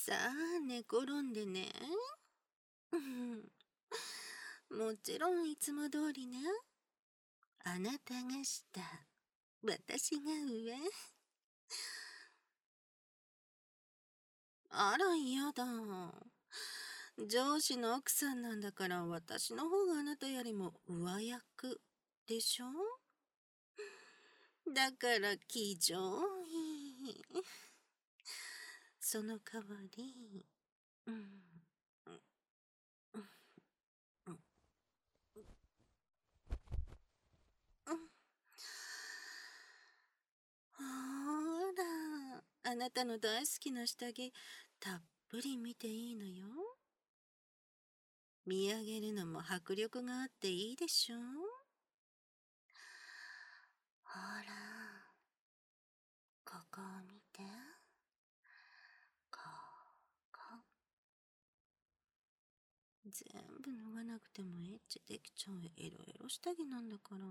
さあ、寝転んでね。うん、もちろんいつも通りね。あなたが下、私が上。あら、嫌だ。上司の奥さんなんだから私の方があなたよりも上役でしょ。だから気丈に。その代わり、うん、うん、うん、うん。ほら、あなたの大好きな下着、たっぷり見ていいのよ。見上げるのも迫力があっていいでしょ。ほら、ここを見て。ここ。全部脱がなくてもエッチできちゃうエロエロ下着なんだから。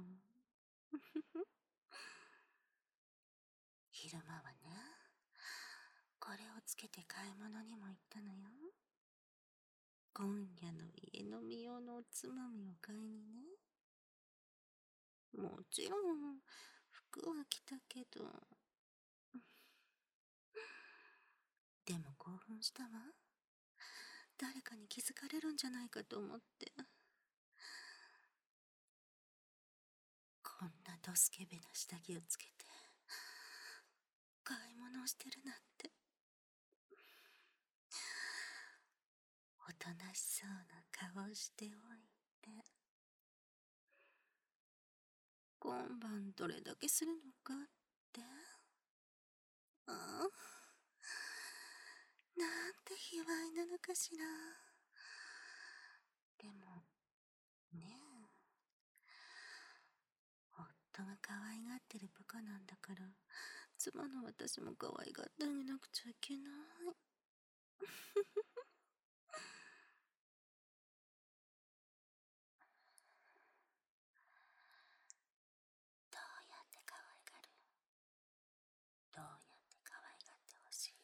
昼間はね、これをつけて買い物にも行ったのよ。今夜の家飲み用のおつまみを買いにね。もちろん、服は着たけど。でも興奮したわ。誰かに気づかれるんじゃないかと思って。こんなドスケベな下着をつけて、買い物をしてるなんて。おとなしそうな顔をしておいて。今晩どれだけするのかって。ああ、なんて卑猥なのかしら。でも、ねえ。夫が可愛がってる部下なんだから、妻の私も可愛がってあげなくちゃいけない。どうやって可愛がる？どうやって可愛がってほしい？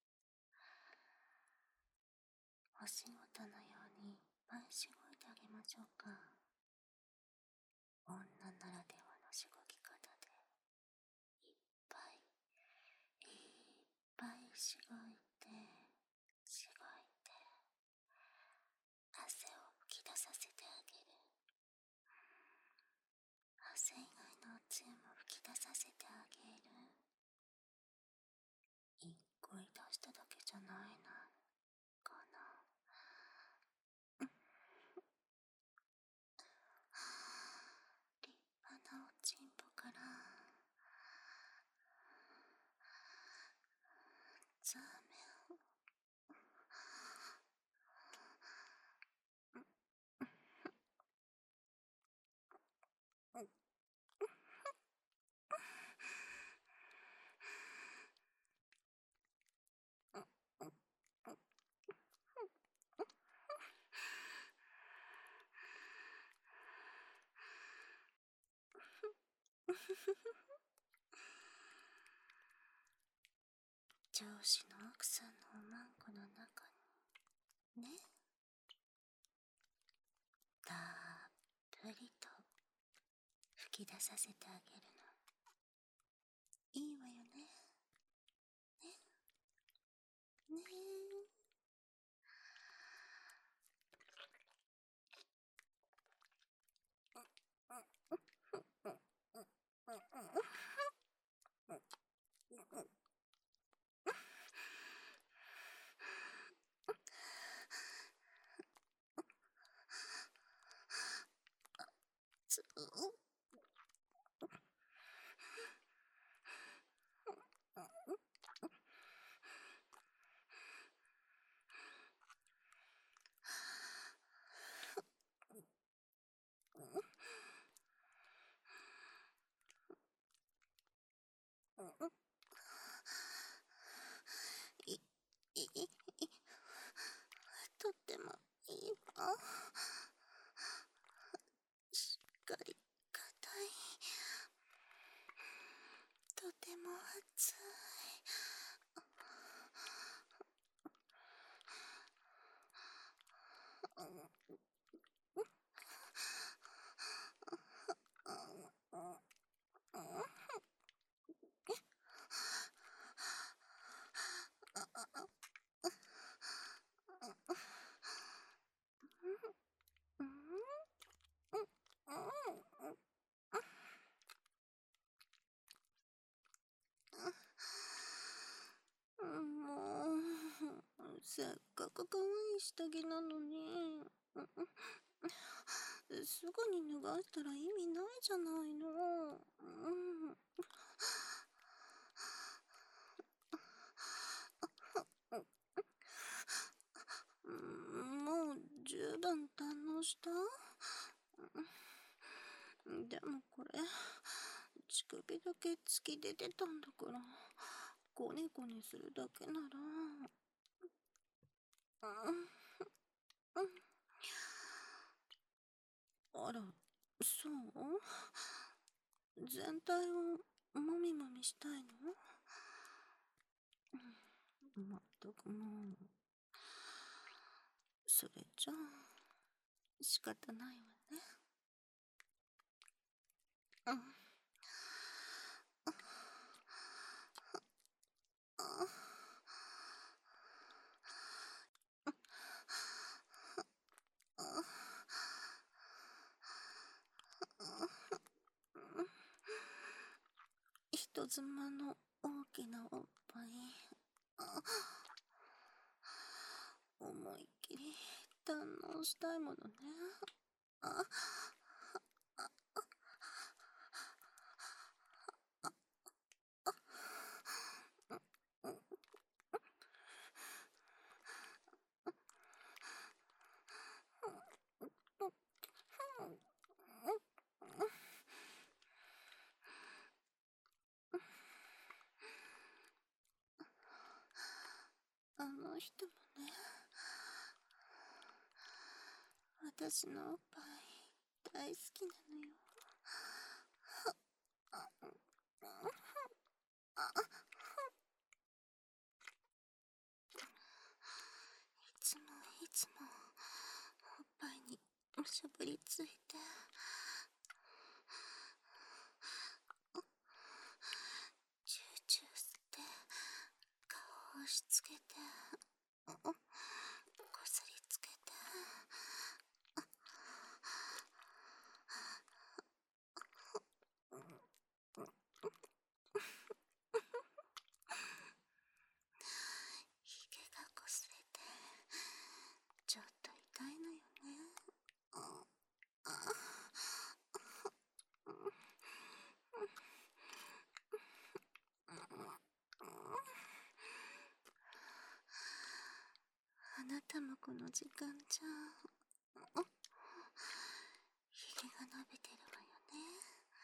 お仕事のようにいっぱいしごいてあげましょうか。女ならではのしごき方で、いっぱい、いっぱいしごいて、しごいて、汗を吹き出させてあげる。汗以外のおつゆも吹き出させてあげる。一回出しただけじゃないな、かな。立派なおちんぽからザーメン。上司の奥さんのおまんこの中にね、たっぷりと吹き出させてあげるの。いいわよね。ね。ねせっかく可愛い下着なのに。すぐに脱がしたら意味ないじゃないの。もう十分堪能した。でもこれ、乳首だけ突き出てたんだから、コネコネするだけなら。あら、そう？全体をもみもみしたいの？まったくもう。それじゃあ、仕方ないわね。人妻の大きなおっぱい。思いっきり堪能したいものね。あの人もね、私のおっぱい大好きなのよ。いつもいつもおっぱいにしゃぶりついて、チューチュー吸って顔を押し付けて、こすりつけて、ひげがこすれてちょっと痛いのよね。あなたもこの時間じゃひげが伸びてるわよね。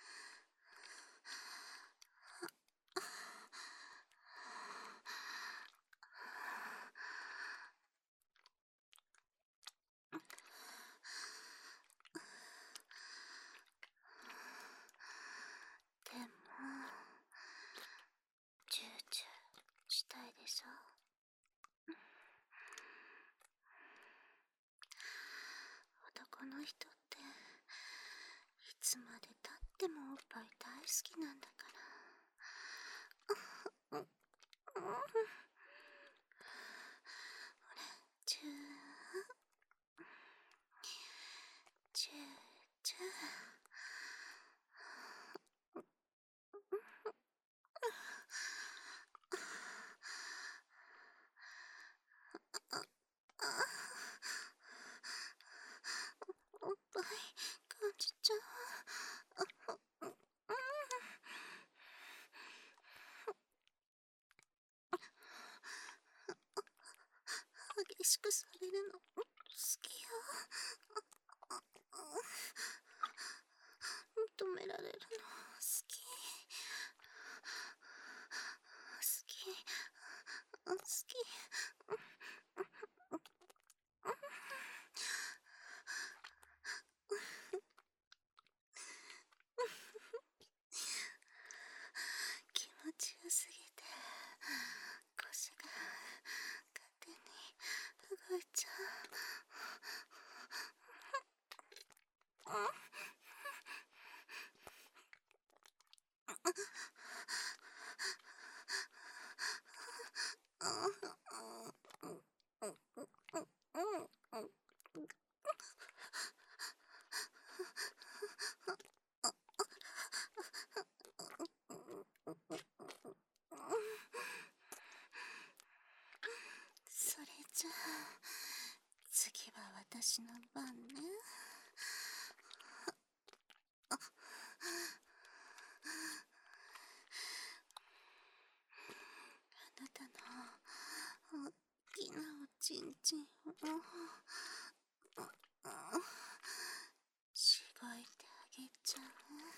でもチューチューしたいでしょ。男の人っていつまでたってもおっぱい大好きなんだから。ほら、チューチューチュー。おっぱい感じちゃう。激しくされるの好きよ。止められるの好き。好き。好き。気持ちよすぎて腰が勝手に動いちゃう。 私の番ね。あなたの大きなおちんちんをしごいてあげちゃう。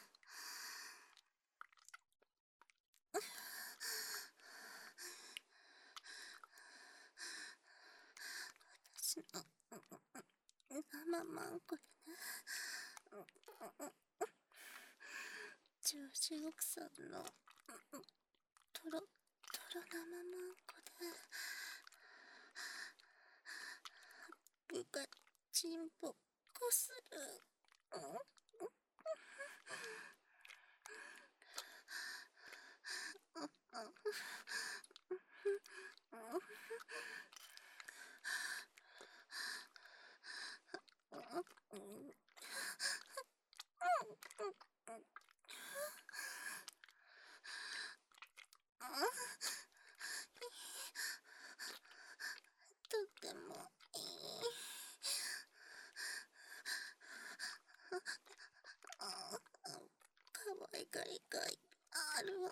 私の生マンコでね、調子奥さんのトロトロ生マンコで部がチンポこする。とてもいい。かわいがりがいあるわ。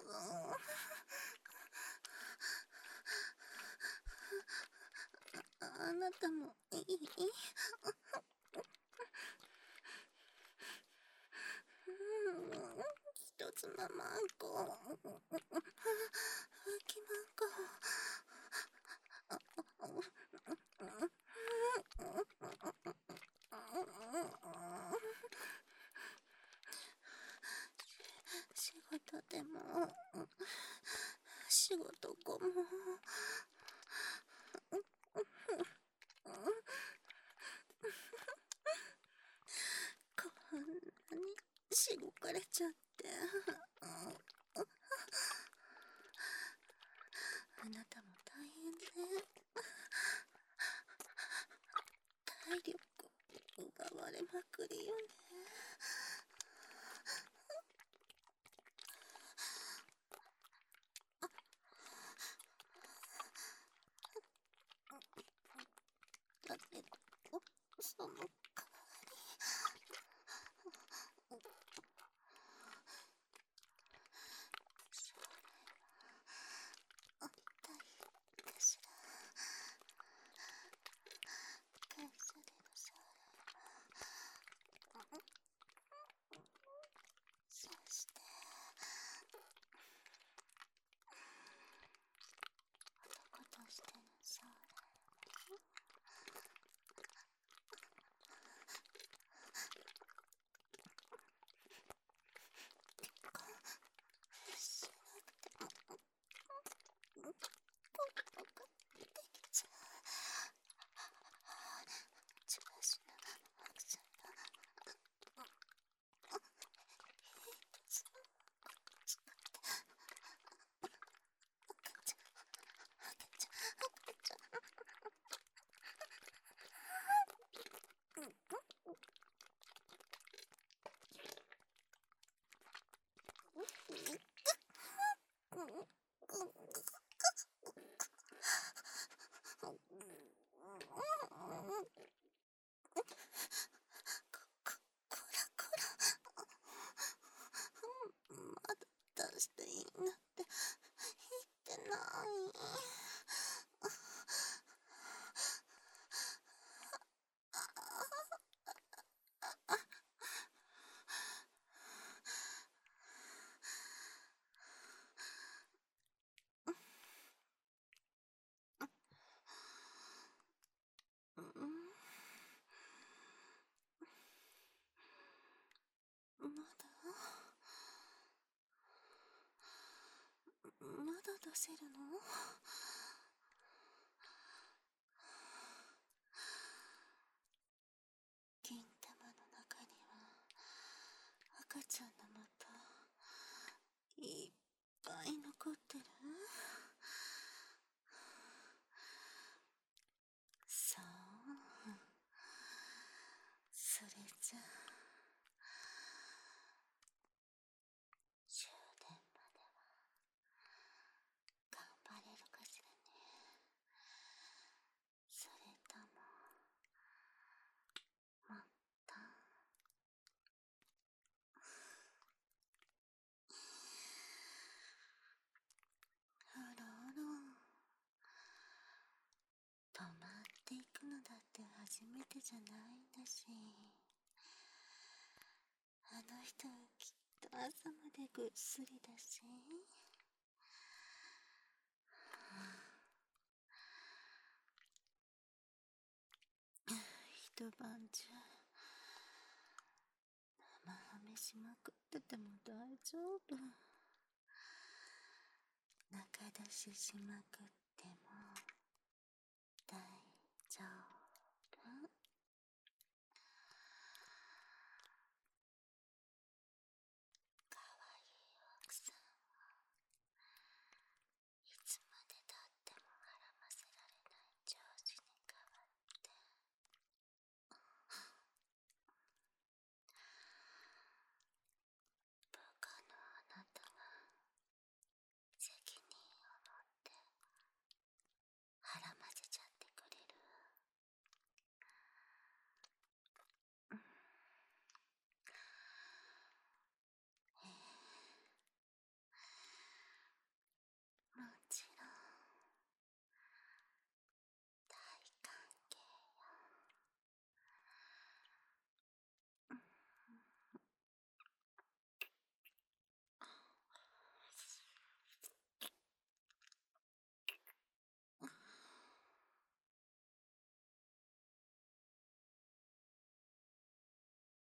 あなたもいい？人妻マンコ、浮気マンコ。仕事でも仕事後もこんなにしごかれちゃって。あなたも大変ね。体力奪われまくりよね。だけどその代わり将来は大変かしら。会社での将来はそして男としての将来。しなくてもことができちゃう。近しな奥さんがその使って赤ちゃん赤ちゃん。まだ出していいんだって言ってない。まだ出せるの？銀玉の中には赤ちゃんの素いっぱい残ってる。そう、それじゃ終電までは頑張れるかしらって初めてじゃないんだし、あの人きっと朝までぐっすりだし、一晩中生ハメしまくってても大丈夫。中出ししまくっ